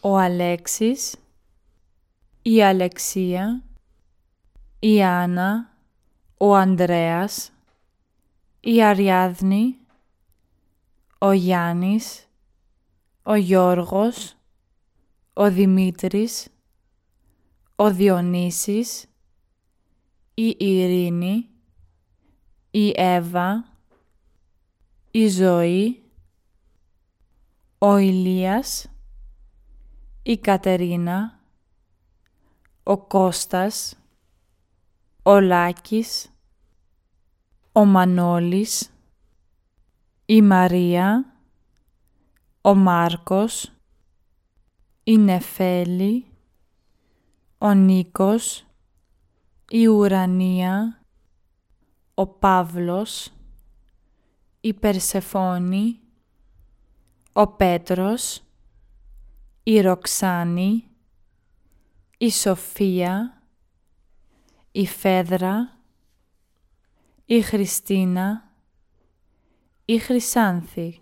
ο Αλέξης, η Αλεξία, η Άννα, ο Ανδρέας, η Αριάδνη, ο Γιάννης, ο Γιώργος, ο Δημήτρης, ο Διονύσης, η Ειρήνη, η Εύα, η Ζωή, ο Ηλίας, η Κατερίνα, ο Κώστας, ο Λάκης, ο Μανώλης, η Μαρία, ο Μάρκος, η Νεφέλη, ο Νίκος, η Ουρανία, ο Παύλος, η Περσεφόνη, ο Πέτρος, η Ροξάνη, η Σοφία, η Φέδρα, η Χριστίνα, η Χρυσάνθη.